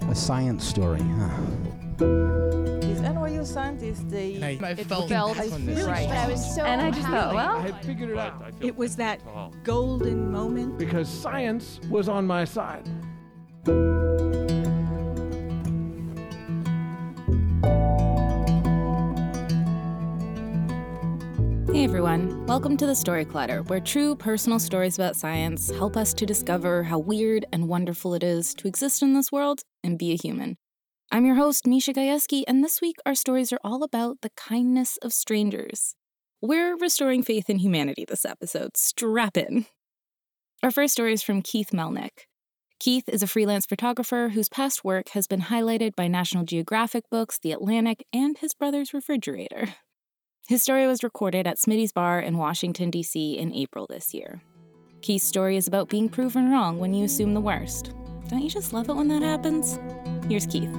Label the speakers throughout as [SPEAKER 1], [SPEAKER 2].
[SPEAKER 1] A science story, huh?
[SPEAKER 2] These NYU scientists,
[SPEAKER 3] I felt
[SPEAKER 2] really
[SPEAKER 3] right.
[SPEAKER 4] But I was so
[SPEAKER 2] And I just thought, well,
[SPEAKER 5] I had figured it out
[SPEAKER 4] It was that golden moment.
[SPEAKER 5] because science was on my side.
[SPEAKER 6] Hey everyone, welcome to the Story Clutter, where true personal stories about science help us to discover how weird and wonderful it is to exist in this world and be a human. I'm your host, Misha Gajewski, and this week our stories are all about the kindness of strangers. We're restoring faith in humanity this episode. Strap in. Our first story is from Keith Melnick. Keith is a freelance photographer whose past work has been highlighted by National Geographic books, The Atlantic, and his brother's refrigerator. His story was recorded at Smitty's Bar in Washington, D.C. in April this year. Keith's story is about being proven wrong when you assume the worst. Don't you just love it when that happens? Here's Keith.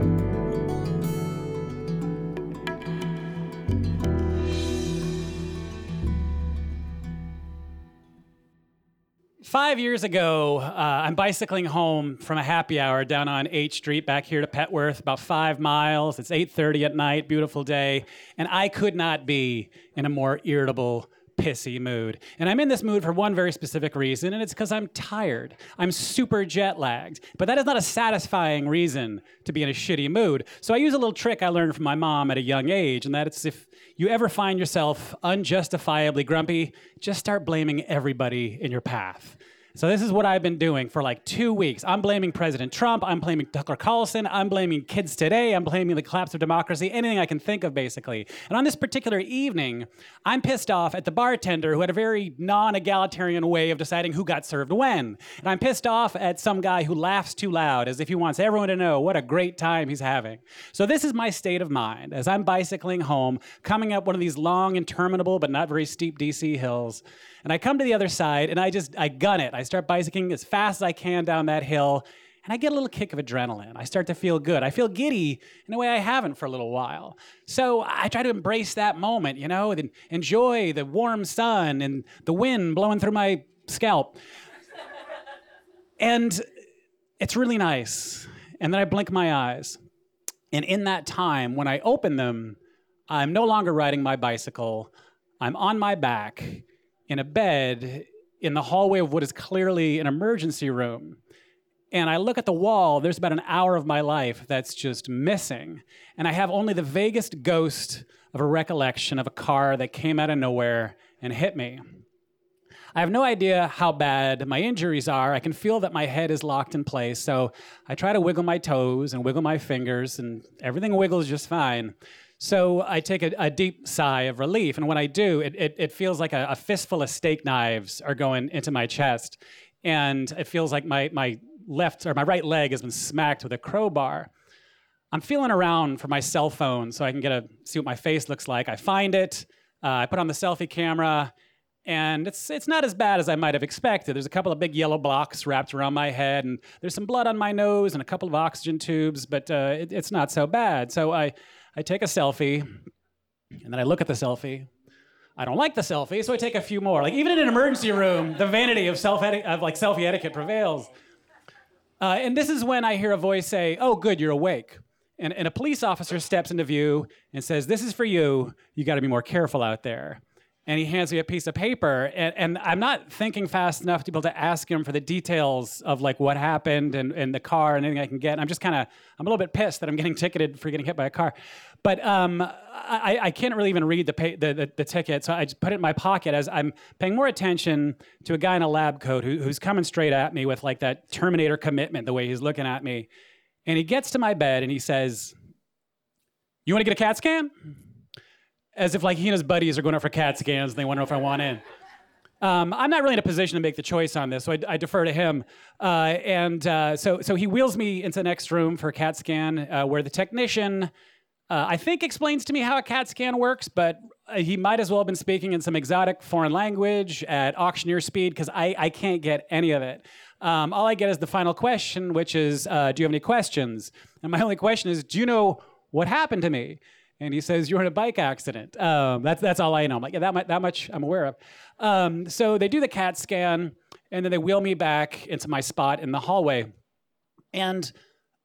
[SPEAKER 7] Five years ago, I'm bicycling home from a happy hour down on H Street back here to Petworth, about 5 miles. It's 8:30 at night, beautiful day, and I could not be in a more irritable, pissy mood. And I'm in this mood for one very specific reason, and it's because I'm tired. I'm super jet lagged. But that is not a satisfying reason to be in a shitty mood. So I use a little trick I learned from my mom at a young age, and that is if you ever find yourself unjustifiably grumpy, just start blaming everybody in your path. So this is what I've been doing for like 2 weeks. I'm blaming President Trump. I'm blaming Tucker Carlson. I'm blaming kids today. I'm blaming the collapse of democracy. Anything I can think of, basically. And on this particular evening, I'm pissed off at the bartender who had a very non-egalitarian way of deciding who got served when. And I'm pissed off at some guy who laughs too loud as if he wants everyone to know what a great time he's having. So this is my state of mind as I'm bicycling home, coming up one of these long, interminable, but not very steep DC hills. And I come to the other side, and I gun it. I start bicycling as fast as I can down that hill, and I get a little kick of adrenaline. I start to feel good. I feel giddy in a way I haven't for a little while. So I try to embrace that moment, and enjoy the warm sun and the wind blowing through my scalp. And it's really nice. And then I blink my eyes. And in that time, when I open them, I'm no longer riding my bicycle. I'm on my back in a bed in the hallway of what is clearly an emergency room. And I look at the wall, there's about an hour of my life that's just missing. And I have only the vaguest ghost of a recollection of a car that came out of nowhere and hit me. I have no idea how bad my injuries are. I can feel that my head is locked in place, so I try to wiggle my toes and wiggle my fingers, and everything wiggles just fine. So I take a deep sigh of relief, and when I do, it feels like a fistful of steak knives are going into my chest, and it feels like my right leg has been smacked with a crowbar. I'm feeling around for my cell phone so I can see what my face looks like. I find it, I put on the selfie camera, and it's not as bad as I might have expected. There's a couple of big yellow blocks wrapped around my head, and there's some blood on my nose and a couple of oxygen tubes, but it's not so bad. So I take a selfie, and then I look at the selfie. I don't like the selfie, so I take a few more. Like, even in an emergency room, the vanity of selfie etiquette prevails. And this is when I hear a voice say, "Oh, good, you're awake." And a police officer steps into view and says, "This is for you. You got to be more careful out there." And he hands me a piece of paper, and I'm not thinking fast enough to be able to ask him for the details of like what happened and the car and anything I can get. I'm a little bit pissed that I'm getting ticketed for getting hit by a car. But I can't really even read the ticket, so I just put it in my pocket as I'm paying more attention to a guy in a lab coat who's coming straight at me with like that Terminator commitment, the way he's looking at me. And he gets to my bed and he says, "You want to get a CAT scan?" As if like he and his buddies are going out for CAT scans and they wonder if I want in. I'm not really in a position to make the choice on this, so I defer to him. So he wheels me into the next room for a CAT scan where the technician, I think, explains to me how a CAT scan works, but he might as well have been speaking in some exotic foreign language at auctioneer speed because I can't get any of it. All I get is the final question, which is, "Do you have any questions?" And my only question is, "Do you know what happened to me?" And he says, "You're in a bike accident." That's all I know. I'm like, yeah, that much I'm aware of. So they do the CAT scan, and then they wheel me back into my spot in the hallway. And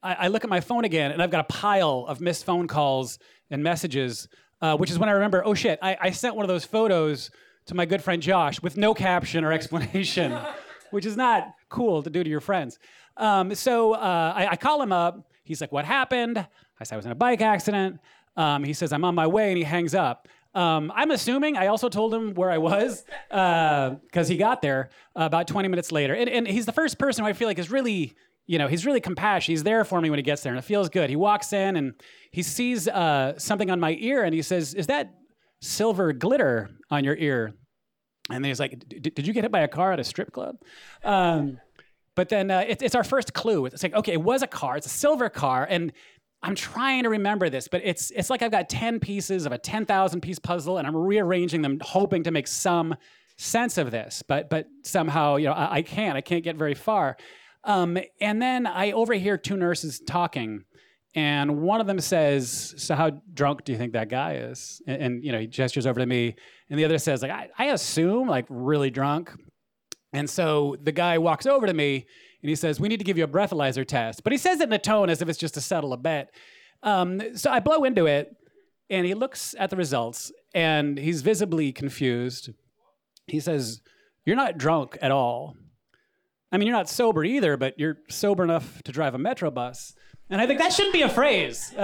[SPEAKER 7] I look at my phone again, and I've got a pile of missed phone calls and messages, which is when I remember, oh shit, I sent one of those photos to my good friend Josh with no caption or explanation, which is not cool to do to your friends. So I call him up. He's like, what happened? I said, I was in a bike accident. He says, I'm on my way, and he hangs up. I'm assuming I also told him where I was because he got there about 20 minutes later. And he's the first person who I feel like is really, he's really compassionate. He's there for me when he gets there, and it feels good. He walks in, and he sees something on my ear, and he says, is that silver glitter on your ear? And then he's like, did you get hit by a car at a strip club? But then it's our first clue. It's like, okay, it was a car. It's a silver car, and I'm trying to remember this, but it's like I've got 10 pieces of a 10,000-piece puzzle, and I'm rearranging them, hoping to make some sense of this. But somehow, I can't get very far. And then I overhear two nurses talking, and one of them says, so how drunk do you think that guy is? And he gestures over to me, and the other says, like, I assume, like, really drunk. And so the guy walks over to me, and he says, we need to give you a breathalyzer test. But he says it in a tone as if it's just to settle a bet. So I blow into it, and he looks at the results, and he's visibly confused. He says, you're not drunk at all. I mean, you're not sober either, but you're sober enough to drive a Metro bus. And I think that shouldn't be a phrase.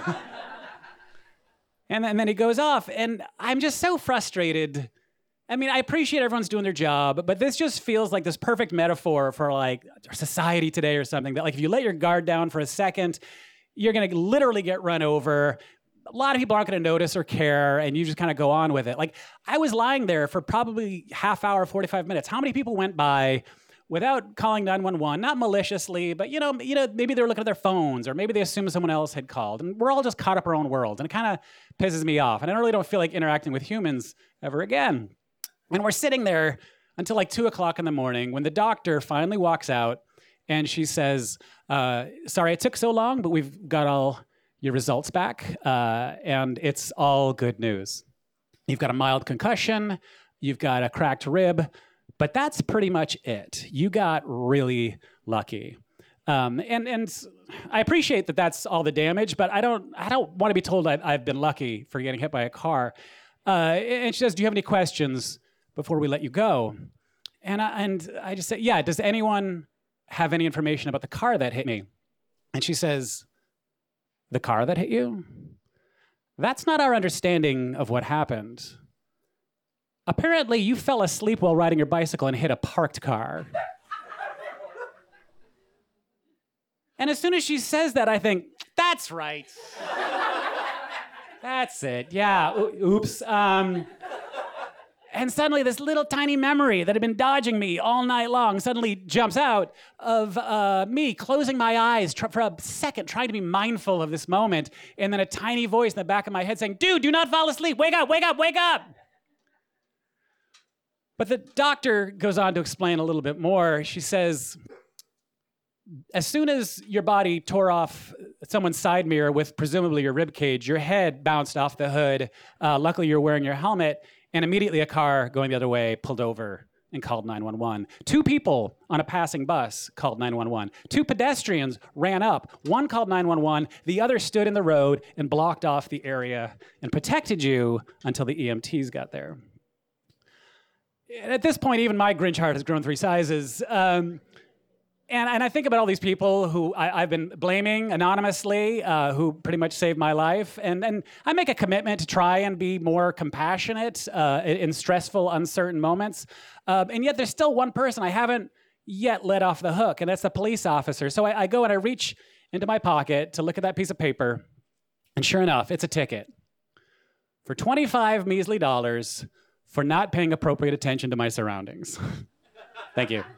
[SPEAKER 7] And then he goes off, and I'm just so frustrated. I mean, I appreciate everyone's doing their job, but this just feels like this perfect metaphor for like society today or something, that like if you let your guard down for a second, you're going to literally get run over. A lot of people aren't going to notice or care, and you just kind of go on with it. Like, I was lying there for probably half hour, 45 minutes. How many people went by without calling 911, not maliciously, but maybe they were looking at their phones, or maybe they assumed someone else had called, and we're all just caught up in our own world, and it kind of pisses me off, and I really don't feel like interacting with humans ever again. And we're sitting there until like 2 o'clock in the morning when the doctor finally walks out, and she says, sorry it took so long, but we've got all your results back, and it's all good news. You've got a mild concussion, you've got a cracked rib, but that's pretty much it. You got really lucky. And I appreciate that that's all the damage, but I don't want to be told I've been lucky for getting hit by a car. And she says, do you have any questions before we let you go? And I just say, yeah, does anyone have any information about the car that hit me? And she says, the car that hit you? That's not our understanding of what happened. Apparently, you fell asleep while riding your bicycle and hit a parked car. And as soon as she says that, I think, that's right. That's it. Yeah, oops. And suddenly this little tiny memory that had been dodging me all night long suddenly jumps out of me closing my eyes for a second, trying to be mindful of this moment, and then a tiny voice in the back of my head saying, dude, do not fall asleep. Wake up, wake up, wake up. But the doctor goes on to explain a little bit more. She says, as soon as your body tore off someone's side mirror with presumably your rib cage, your head bounced off the hood. Luckily, you're wearing your helmet. And immediately a car going the other way pulled over and called 911. 2 people on a passing bus called 911. 2 pedestrians ran up. One called 911. The other stood in the road and blocked off the area and protected you until the EMTs got there. At this point, even my Grinch heart has grown 3 sizes. And I think about all these people who I've been blaming anonymously, who pretty much saved my life. And I make a commitment to try and be more compassionate in stressful, uncertain moments. And yet there's still one person I haven't yet let off the hook, and that's the police officer. So I go and I reach into my pocket to look at that piece of paper, and sure enough, it's a ticket for $25 measly for not paying appropriate attention to my surroundings. Thank you.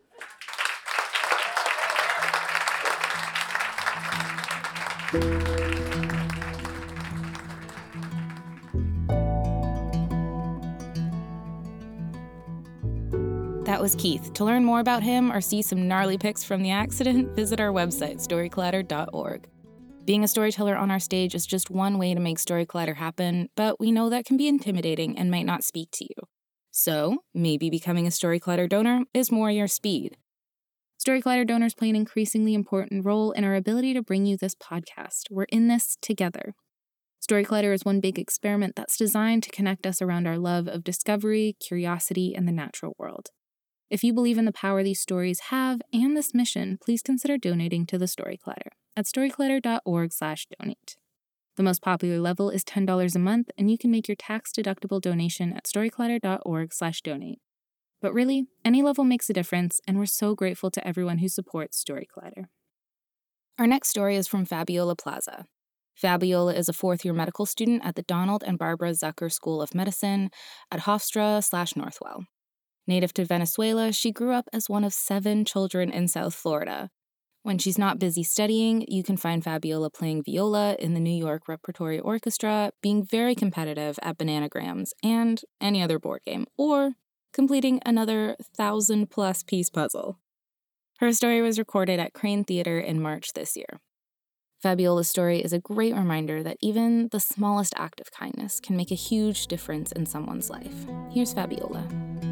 [SPEAKER 6] That was Keith. To learn more about him or see some gnarly pics from the accident, visit our website, storyclatter.org. Being a storyteller on our stage is just one way to make Storyclatter happen, but we know that can be intimidating and might not speak to you. So, maybe becoming a Storyclatter donor is more your speed. Story Collider donors play an increasingly important role in our ability to bring you this podcast. We're in this together. Story Collider is one big experiment that's designed to connect us around our love of discovery, curiosity, and the natural world. If you believe in the power these stories have and this mission, please consider donating to the Story Collider at storycollider.org/donate. The most popular level is $10 a month, and you can make your tax-deductible donation at storycollider.org/donate. But really, any level makes a difference, and we're so grateful to everyone who supports Story Collider. Our next story is from Fabiola Plaza. Fabiola is a fourth-year medical student at the Donald and Barbara Zucker School of Medicine at Hofstra/Northwell. Native to Venezuela, she grew up as one of 7 children in South Florida. When she's not busy studying, you can find Fabiola playing viola in the New York Repertory Orchestra, being very competitive at Bananagrams and any other board game, or completing another 1,000-plus piece puzzle. Her story was recorded at Crane Theater in March this year. Fabiola's story is a great reminder that even the smallest act of kindness can make a huge difference in someone's life. Here's Fabiola.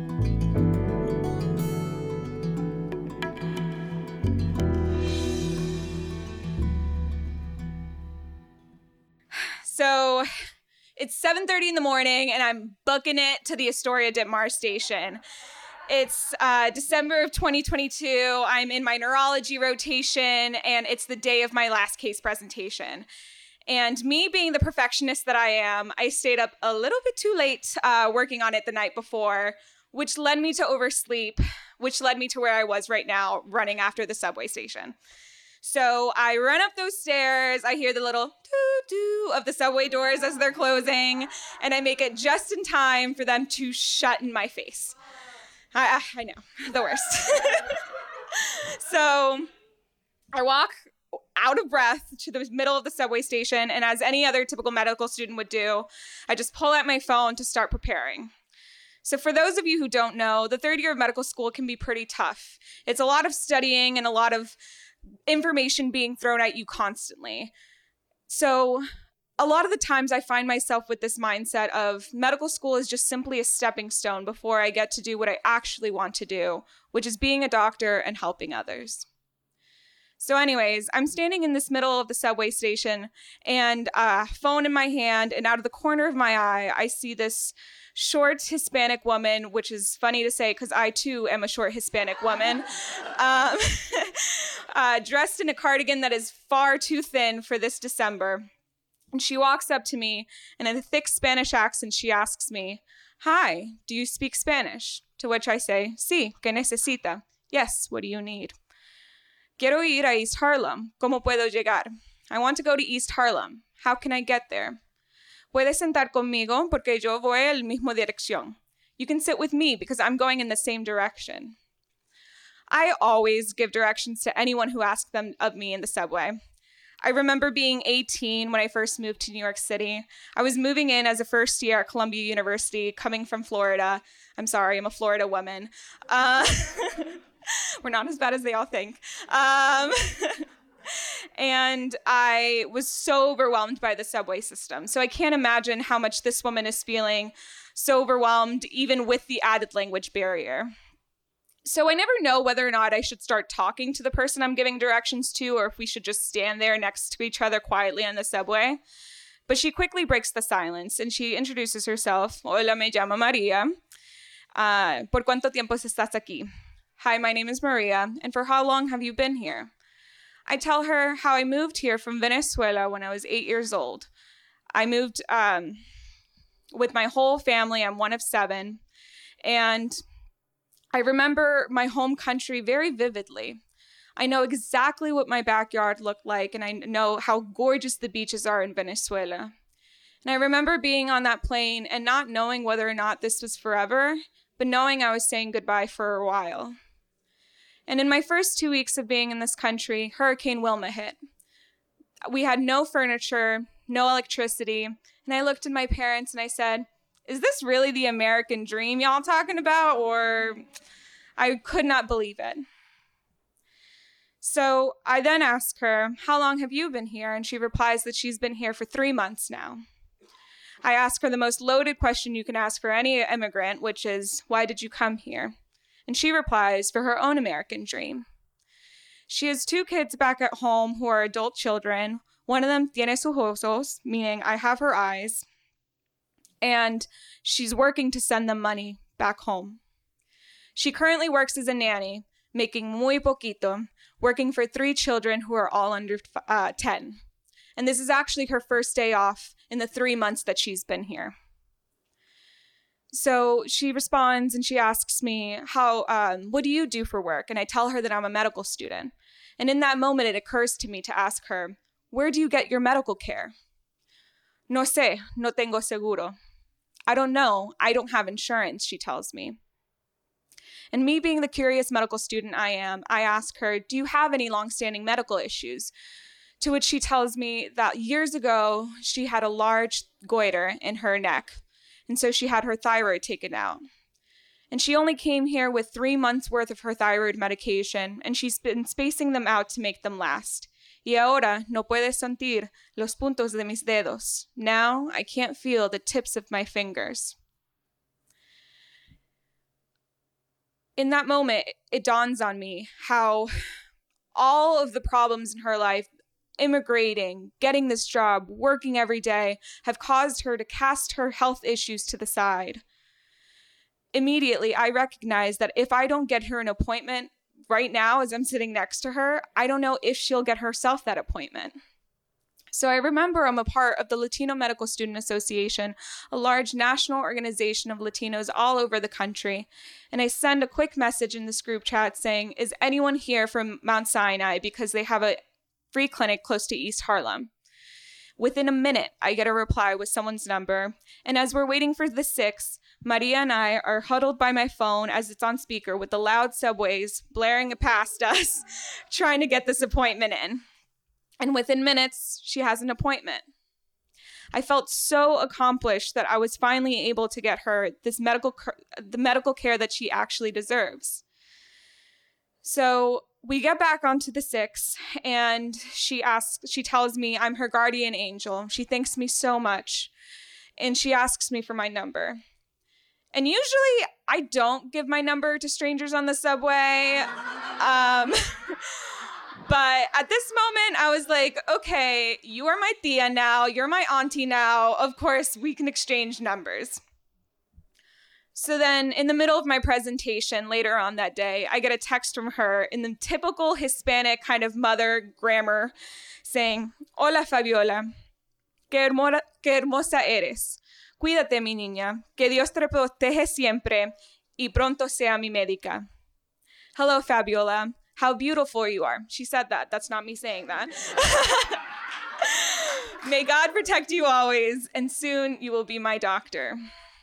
[SPEAKER 1] So it's 7:30 in the morning, and I'm booking it to the Astoria Ditmar station. It's December of 2022. I'm in my neurology rotation, and it's the day of my last case presentation. And me being the perfectionist that I am, I stayed up a little bit too late working on it the night before, which led me to oversleep, which led me to where I was right now, running after the subway station. So I run up those stairs, I hear the little doo-doo of the subway doors as they're closing, and I make it just in time for them to shut in my face. I know, the worst. So I walk out of breath to the middle of the subway station, and as any other typical medical student would do, I just pull out my phone to start preparing. So for those of you who don't know, the third year of medical school can be pretty tough. It's a lot of studying and a lot of information being thrown at you constantly. So a lot of the times I find myself with this mindset of medical school is just simply a stepping stone before I get to do what I actually want to do, which is being a doctor and helping others. So anyways, I'm standing in this middle of the subway station and phone in my hand, and out of the corner of my eye, I see this short Hispanic woman, which is funny to say because I too am a short Hispanic woman, dressed in a cardigan that is far too thin for this December. And she walks up to me, and in a thick Spanish accent, she asks me, "Hi, do you speak Spanish?" To which I say, "Sí, ¿qué necesita?" Yes, what do you need? Quiero ir a East Harlem. ¿Cómo puedo llegar? I want to go to East Harlem. How can I get there? Puede sentar conmigo porque yo voy en la misma dirección. You can sit with me because I'm going in the same direction. I always give directions to anyone who asks them of me in the subway. I remember being 18 when I first moved to New York City. I was moving in as a first year at Columbia University, coming from Florida. I'm sorry, I'm a Florida woman. We're not as bad as they all think. And I was so overwhelmed by the subway system. So I can't imagine how much this woman is feeling, so overwhelmed, even with the added language barrier. So I never know whether or not I should start talking to the person I'm giving directions to, or if we should just stand there next to each other quietly on the subway. But she quickly breaks the silence, and she introduces herself. Hola, me llamo Maria. ¿Por cuánto tiempo estás aquí? Hi, my name is Maria, and for how long have you been here? I tell her how I moved here from Venezuela when I was 8 years old. I moved with my whole family. I'm one of 7. And I remember my home country very vividly. I know exactly what my backyard looked like, and I know how gorgeous the beaches are in Venezuela. And I remember being on that plane and not knowing whether or not this was forever, but knowing I was saying goodbye for a while. And in my first 2 weeks of being in this country, Hurricane Wilma hit. We had no furniture, no electricity, and I looked at my parents and I said, "Is this really the American dream y'all talking about?" Or I could not believe it. So I then ask her, "How long have you been here?" And she replies that she's been here for 3 months now. I ask her the most loaded question you can ask for any immigrant, which is, "Why did you come here?" And she replies, "For her own American dream." She has 2 kids back at home who are adult children. One of them tiene sus ojos, meaning I have her eyes. And she's working to send them money back home. She currently works as a nanny, making muy poquito, working for 3 children who are all under 10. And this is actually her first day off in the 3 months that she's been here. So she responds and she asks me, what do you do for work? And I tell her that I'm a medical student. And in that moment, it occurs to me to ask her, where do you get your medical care? No sé, no tengo seguro. I don't know. I don't have insurance, she tells me. And me being the curious medical student I am, I ask her, do you have any longstanding medical issues? To which she tells me that years ago, she had a large goiter in her neck. And so she had her thyroid taken out. And she only came here with 3 months worth of her thyroid medication, and she's been spacing them out to make them last. Y ahora no puede sentir los puntos de mis dedos. Now I can't feel the tips of my fingers. In that moment, it dawns on me how all of the problems in her life, immigrating, getting this job, working every day, have caused her to cast her health issues to the side. Immediately, I recognize that if I don't get her an appointment right now as I'm sitting next to her, I don't know if she'll get herself that appointment. So I remember I'm a part of the Latino Medical Student Association, a large national organization of Latinos all over the country. And I send a quick message in this group chat saying, is anyone here from Mount Sinai? Because they have a free clinic close to East Harlem. Within a minute, I get a reply with someone's number. And as we're waiting for the 6, Maria and I are huddled by my phone as it's on speaker with the loud subways blaring past us, trying to get this appointment in. And within minutes, she has an appointment. I felt so accomplished that I was finally able to get her the medical care that she actually deserves. So we get back onto the 6, and she tells me I'm her guardian angel. She thanks me so much, and she asks me for my number. And usually I don't give my number to strangers on the subway. But at this moment, I was like, okay, you are my tia now. You're my auntie now. Of course, we can exchange numbers. So then in the middle of my presentation later on that day, I get a text from her in the typical Hispanic kind of mother grammar saying, Hola, Fabiola. Qué hermosa eres. Cuídate, mi niña. Que Dios te protege siempre y pronto sea mi médica. Hello, Fabiola. How beautiful you are. She said that. That's not me saying that. May God protect you always, and soon you will be my doctor.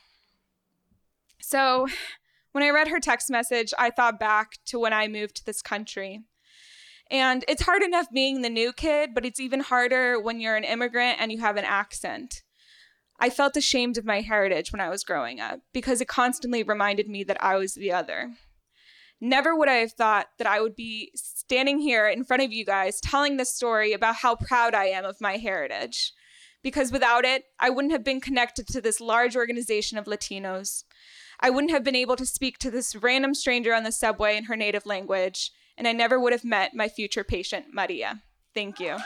[SPEAKER 1] So when I read her text message, I thought back to when I moved to this country. And it's hard enough being the new kid, but it's even harder when you're an immigrant and you have an accent. I felt ashamed of my heritage when I was growing up because it constantly reminded me that I was the other. Never would I have thought that I would be standing here in front of you guys telling this story about how proud I am of my heritage. Because without it, I wouldn't have been connected to this large organization of Latinos. I wouldn't have been able to speak to this random stranger on the subway in her native language, and I never would have met my future patient, Maria. Thank you.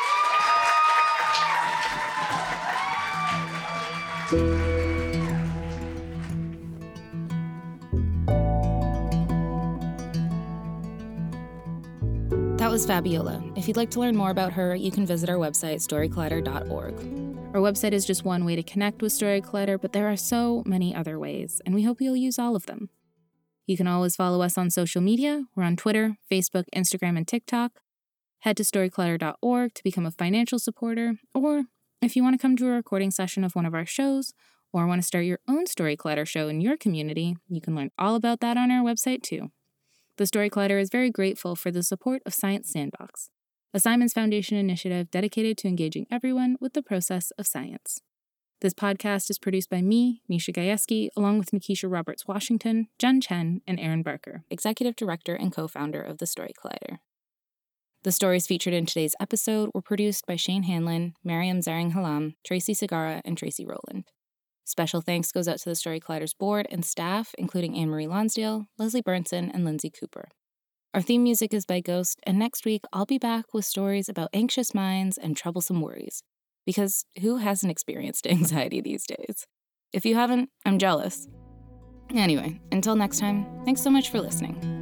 [SPEAKER 6] That was Fabiola. If you'd like to learn more about her, you can visit our website, storycollider.org. Our website is just one way to connect with Story Collider, but there are so many other ways, and we hope you'll use all of them. You can always follow us on social media. We're on Twitter, Facebook, Instagram, and TikTok. Head to storycollider.org to become a financial supporter, or if you want to come to a recording session of one of our shows, or want to start your own Story Collider show in your community, you can learn all about that on our website too. The Story Collider is very grateful for the support of Science Sandbox, a Simons Foundation initiative dedicated to engaging everyone with the process of science. This podcast is produced by me, Misha Gajewski, along with Nikisha Roberts-Washington, Jen Chen, and Aaron Barker, Executive Director and co-founder of the Story Collider. The stories featured in today's episode were produced by Shane Hanlon, Mariam Zaring-Halam, Tracy Segarra, and Tracy Rowland. Special thanks goes out to the Story Collider's board and staff, including Anne-Marie Lonsdale, Leslie Burnson, and Lindsay Cooper. Our theme music is by Ghost, and next week I'll be back with stories about anxious minds and troublesome worries. Because who hasn't experienced anxiety these days? If you haven't, I'm jealous. Anyway, until next time, thanks so much for listening.